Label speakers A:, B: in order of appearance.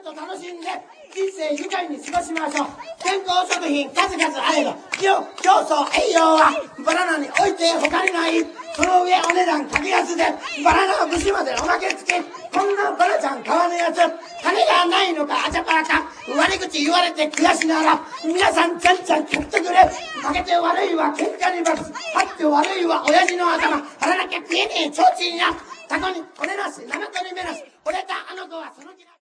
A: と楽しんで人生愉快に過ごしましょう。健康食品数々あれど競争栄養はバナナにおいて他にない。その上お値段格安でバナナ節までおまけ付き。こんなバナちゃん買わぬやつ金がないのかあちゃぱらか悪口言われて悔しながら皆さんちゃんちゃん買ってくれ。負けて悪いは喧嘩にバツ勝って悪いは親父の頭腹なきゃ食えねえ提灯やタコに骨なし生鳥目なし惚れたあの子はその気だ。